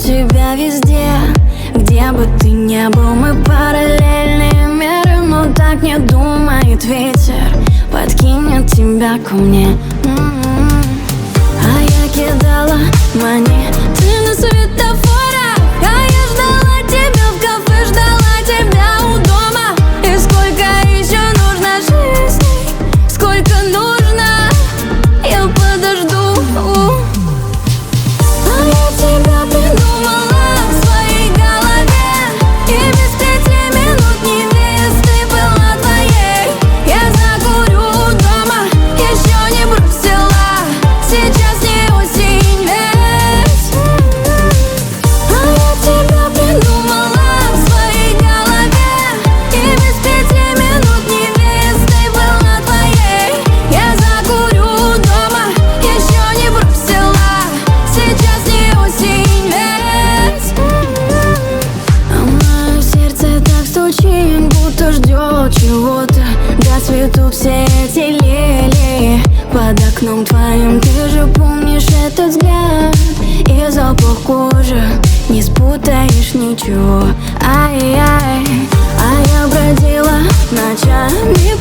тебя везде, где бы ты ни был. Мы параллельные миры, но так не думает ветер. Подкинет тебя ко мне. А я кидала монеты на светофорах, а я ждала тебя в кафе, ждала тебя у дома. И сколько еще нужно жизней, сколько нужно, я подожду. А я тебя придумала в своей голове, и без 5 минут невесты была твоей. Я закурю дома, еще не бросила, сейчас не осень ведь. А я тебя придумала в своей голове, и без 5 минут невесты была твоей. Я закурю дома, еще не бросила, сейчас не осень ведь. А мое сердце так стучит, будто ждет чего-то. Доцветут все эти лилии под окном твоим. Ты же помнишь этот взгляд и запах кожи, не спутаешь ничего. Ай-яй, а я бродила ночами